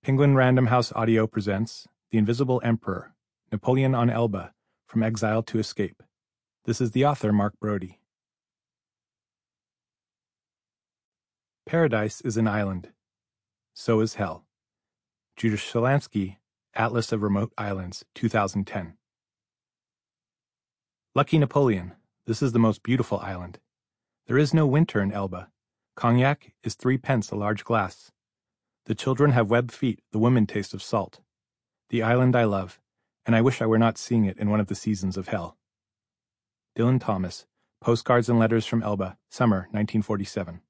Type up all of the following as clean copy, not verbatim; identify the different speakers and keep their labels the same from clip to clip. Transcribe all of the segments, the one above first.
Speaker 1: Penguin Random House Audio presents The Invisible Emperor, Napoleon on Elba, From Exile to Escape. This is the author, Mark Brody. Paradise is an island. So is hell. Judith Shalansky, Atlas of Remote Islands, 2010. Lucky Napoleon, this is the most beautiful island. There is no winter in Elba. Cognac is 3 pence a large glass. The children have web feet, the women taste of salt. The island I love, and I wish I were not seeing it in one of the seasons of hell. Dylan Thomas, Postcards and Letters from Elba, Summer 1947.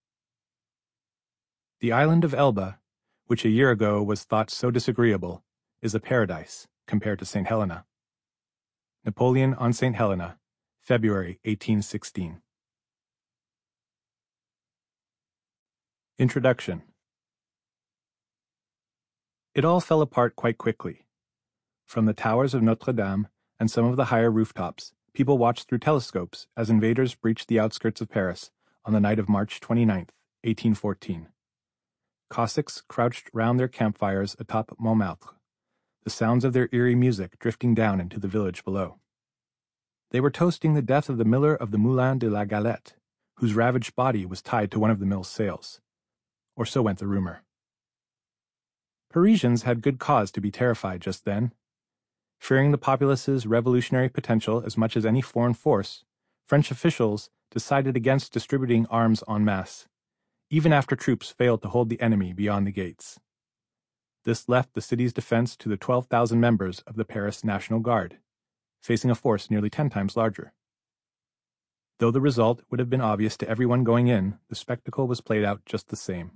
Speaker 1: The island of Elba, which a year ago was thought so disagreeable, is a paradise compared to St. Helena. Napoleon on St. Helena, February 1816. Introduction. It all fell apart quite quickly. From the towers of Notre Dame and some of the higher rooftops, people watched through telescopes as invaders breached the outskirts of Paris on the night of March 29, 1814. Cossacks crouched round their campfires atop Montmartre, the sounds of their eerie music drifting down into the village below. They were toasting the death of the miller of the Moulin de la Galette, whose ravaged body was tied to one of the mill's sails. Or so went the rumor. Parisians had good cause to be terrified just then. Fearing the populace's revolutionary potential as much as any foreign force, French officials decided against distributing arms en masse, even after troops failed to hold the enemy beyond the gates. This left the city's defense to the 12,000 members of the Paris National Guard, facing a force nearly 10 times larger. Though the result would have been obvious to everyone going in, the spectacle was played out just the same.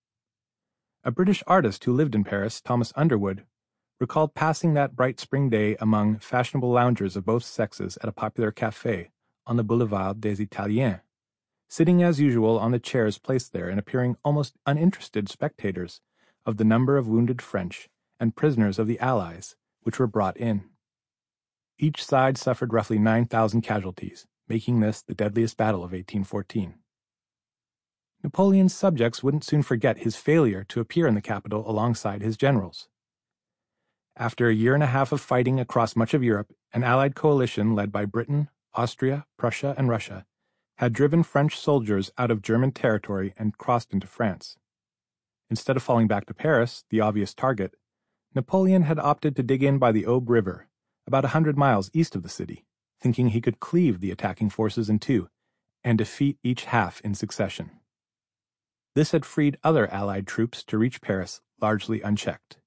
Speaker 1: A British artist who lived in Paris, Thomas Underwood, recalled passing that bright spring day among fashionable loungers of both sexes at a popular café on the Boulevard des Italiens, sitting as usual on the chairs placed there and appearing almost uninterested spectators of the number of wounded French and prisoners of the Allies which were brought in. Each side suffered roughly 9,000 casualties, making this the deadliest battle of 1814. Napoleon's subjects wouldn't soon forget his failure to appear in the capital alongside his generals. After a year and a half of fighting across much of Europe, an Allied coalition led by Britain, Austria, Prussia, and Russia had driven French soldiers out of German territory and crossed into France. Instead of falling back to Paris, the obvious target, Napoleon had opted to dig in by the Aube River, about 100 miles east of the city, thinking he could cleave the attacking forces in two and defeat each half in succession. This had freed other Allied troops to reach Paris largely unchecked.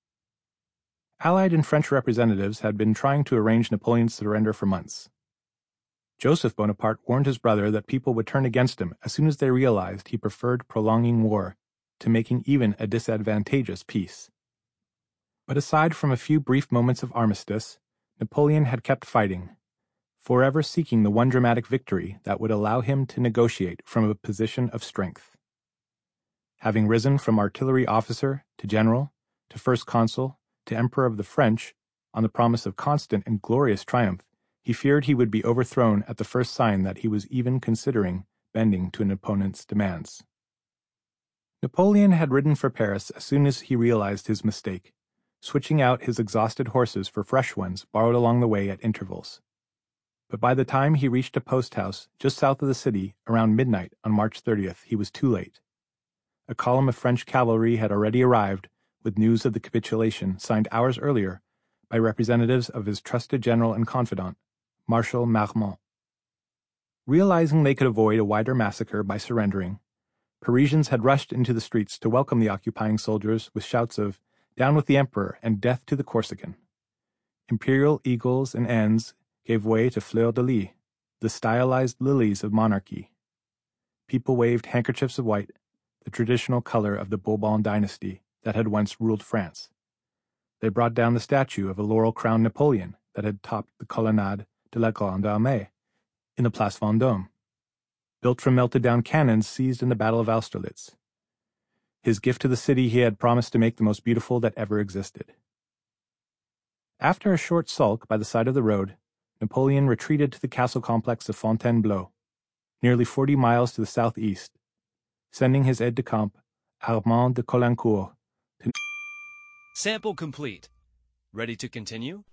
Speaker 1: Allied and French representatives had been trying to arrange Napoleon's surrender for months. Joseph Bonaparte warned his brother that people would turn against him as soon as they realized he preferred prolonging war to making even a disadvantageous peace. But aside from a few brief moments of armistice, Napoleon had kept fighting, forever seeking the one dramatic victory that would allow him to negotiate from a position of strength. Having risen from artillery officer to general to first consul to emperor of the French on the promise of constant and glorious triumph, he feared he would be overthrown at the first sign that he was even considering bending to an opponent's demands. Napoleon had ridden for Paris as soon as he realized his mistake, switching out his exhausted horses for fresh ones borrowed along the way at intervals. But by the time he reached a post house just south of the city around midnight on March 30th, he was too late. A column of French cavalry had already arrived with news of the capitulation signed hours earlier by representatives of his trusted general and confidant, Marshal Marmont. Realizing they could avoid a wider massacre by surrendering, Parisians had rushed into the streets to welcome the occupying soldiers with shouts of "Down with the Emperor" and "Death to the Corsican." Imperial eagles and N's gave way to fleurs-de-lis, the stylized lilies of monarchy. People waved handkerchiefs of white, the traditional color of the Bourbon dynasty that had once ruled France. They brought down the statue of a laurel-crowned Napoleon that had topped the Colonnade de la Grande Armée in the Place Vendôme, built from melted-down cannons seized in the Battle of Austerlitz. His gift to the city he had promised to make the most beautiful that ever existed. After a short sulk by the side of the road, Napoleon retreated to the castle complex of Fontainebleau, nearly 40 miles to the southeast, sending his aide-de-camp, Armand de Caulaincourt, to
Speaker 2: Sample complete. Ready to continue?